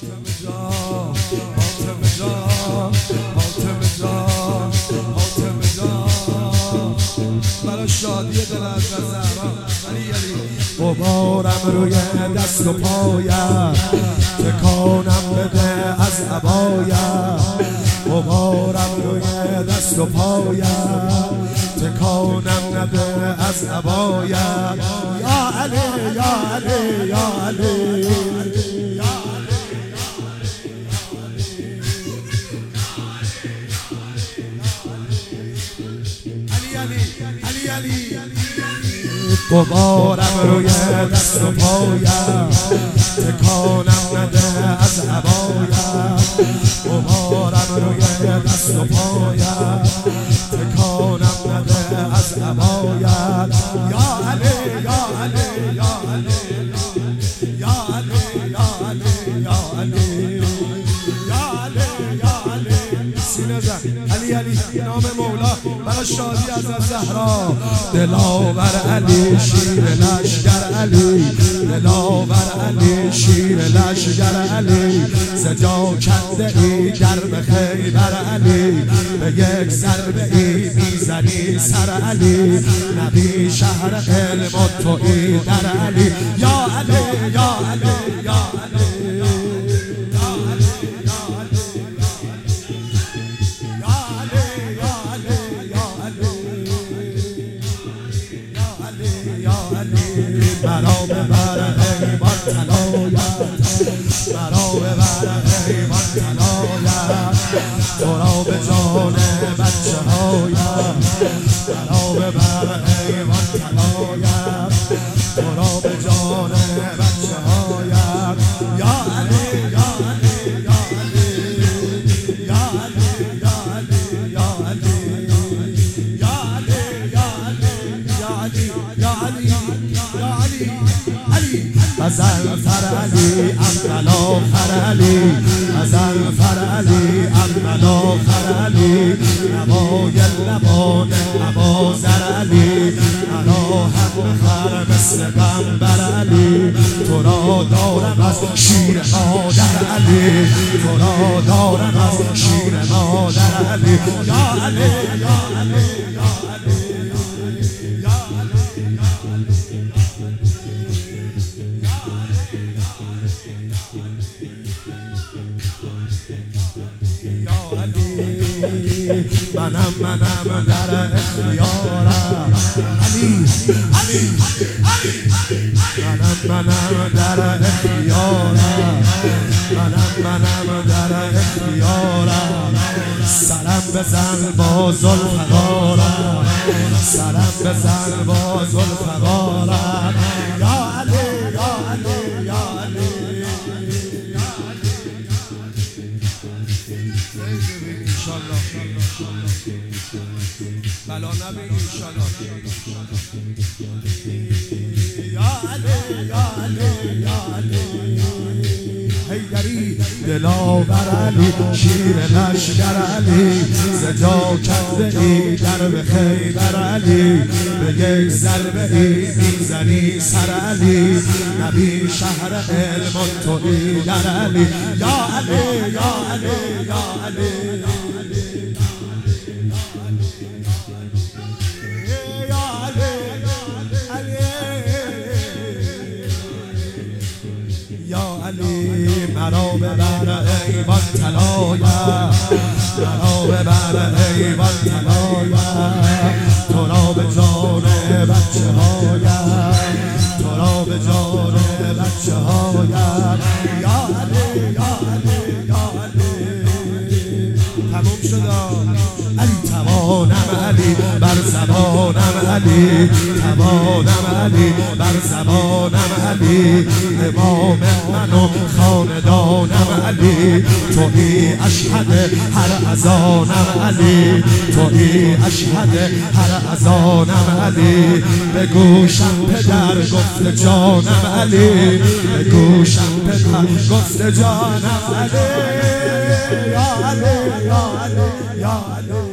برای شادی دل از زهرا غبارم روی دست و پایم تکانم بده از عبایم غبارم روی دست و پایم تکانم نده از عبایم یا علی یا علی یا علی غبارم روی دست و پایم تکانم نده از عبایم غبارم روی دست و پایم تکانم نده از عبایم یا علی یا علی یا علی یا علی یا علی یا علی یا علی یا علی سینه زن علی علی نام مولا برای شادی از زهرا دلاور علی شیر لشگر علی دلاور علی شیر لشگر علی زجا کنده ای درب خیبر علی به یک ضربه ای میزنی سر علی نبی شهر علم و تویی در علی یا علی یا علی یا علی مرا ببر حیوان طلایت مرا ببر حیوان طلایت تو را به جان بچه هایم مرا ببر حیوان طلایت تو را به جان بچه هایم یا علی یا علی یا علی یا علی یا علی یا علی یا علی یا علی یا علی غزل فر علی املا فر علی غزل فر علی املا فر علی نوای لبان ابازر علی انا هم خر مثل قنبر علی تو را دارم از شیر مادر علی تو را دارم از شیر مادر علی یا علی یا علی یا علی منم در اختیارم علی علی منم در اختیارم منم در اختیارم سرم بزن با ذوالفقارم سرم بزن با ذوالفقارم یا علی یا علی یا علی بلا نبی انشالله یا علی یا علی یا علی حیدری دلاور علی شیر لشگر علی زجا کنده ای درب خیبر علی به یک ضربه ای میزنی سر علی نبی شهر علم و تویی در علی یا علی یا علی یا علی مرا ببر حیوان طلایت مرا ببر حیوان طلایت تو را به جان بچه هایم تو را به جان بچه هایم یا علی یا علی یا علی تموم شد علی توانم علی بر زبانم علی توانم علی بر زبانم علی امام من و خاندانم علی تویی اشهد هر اذانم علی تویی اشهد هر اذانم علی به گوشم پدر گفت جانم علی به گوشم پدر گفت جانم علی یا علی یا علی یا علی